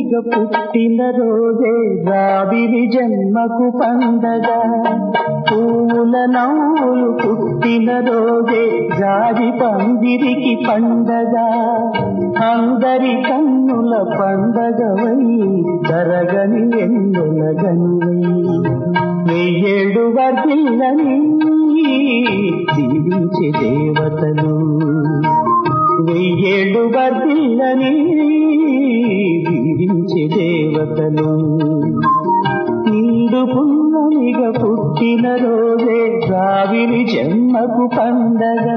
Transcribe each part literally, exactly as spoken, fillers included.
పున్నమిగ పుట్టిన రోజే రావిలి జన్మకు పండగ పూల నవ్వులు పుట్టిన రోజే జాజి పందిరికి పండగ అందరి కన్నుల పండగవై తరగని ఎన్నుల గనివై వెయ్యేడు వర్ధిల్లని దీవించే దేవతలు వెయ్యేడు వర్ధిల్లని దీవించే దేవతలు నిండు పున్నమిగ పుట్టిన రోజే రావిలి జన్మకు పండగ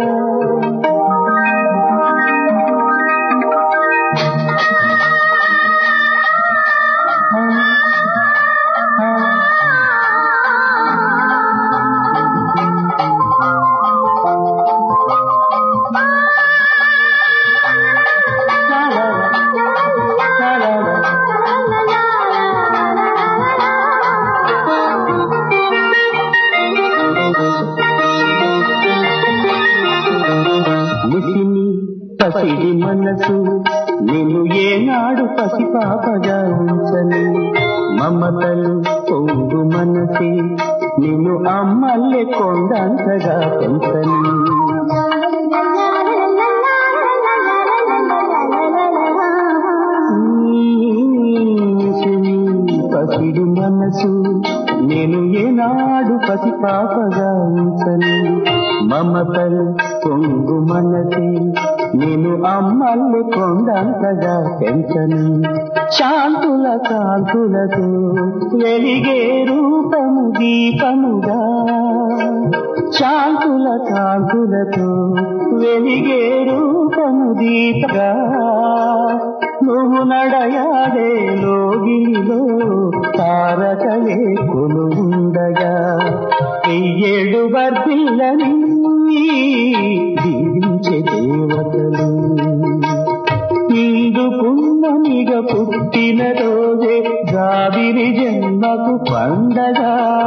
పసిడి మనసు నిన్ను ఏనాడు పసిపాపగా ఉంచని మమతలు పొంగు మనసి నిన్ను అమ్మల్లే కొండంతగా పెంచని పసిడి మనసు నేను ఏనాడు పసిపాపగా ఉంచని మమతలు పొంగు మనసి నేను అమ్మల్ని కొండంతగా పెంచను శాంతుల కాంతులతో వెలిగే రూపము దీపముగా శాంతుల కాంతులతో వెలిగే రూపము దీపగా నువ్వు నడయాడే లోగిలిలో తారకలే కొలుండగా వెయ్యేడు వర్ధిల్లని దీవించే దేవతలు ఇందు పున్నమిగ పుట్టిన రోజే రావిలి జన్మకు పండగ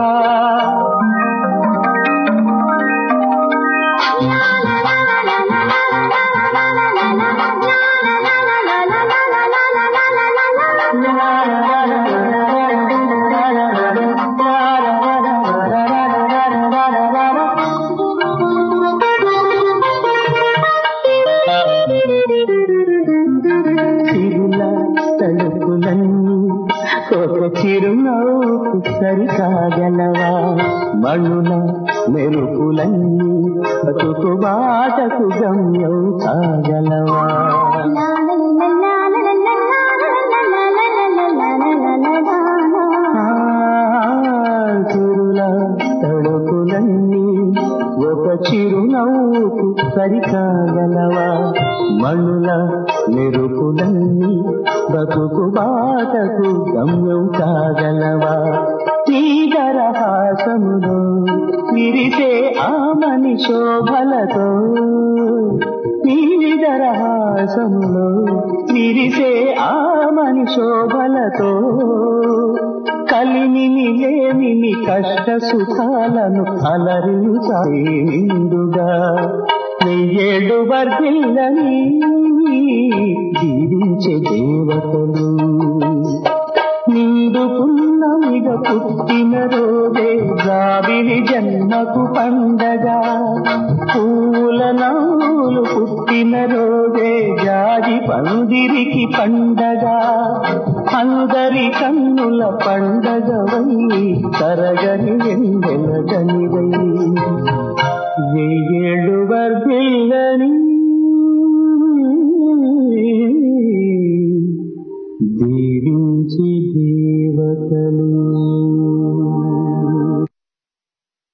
తలుపులన్నీ ఒక చిరునవ్వుకు సరికాగలవా మణుల మెరుపులన్నీ బతుకు బాటకు గమ్యం కాగలవా చిరుల తలుపులన్నీ ఒక చిరునవ్వుకు సరికాగలవా మణుల మెరుపులన్నీ బతుకు బాటకు గమ్యం కాగలవా తీగరహాసములో విరిసే ఆమని శోభలతో తీగరహాసములో విరిసే ఆమని శోభలతో కలిమిని లేమిని కష్ట సుఖాలను అలరించాయి నిండుగా వెయ్యేడు వర్ధిల్లని దీవించే దేవతలు నిండు పున్నమిగ పుట్టిన రోజే రావిలి జన్మకు పండగ పూల నవ్వులు పుట్టిన రోజే జాజి పందిరికి పండగ అందరి కన్నుల పండగవై తరగని వెన్నెల గనివై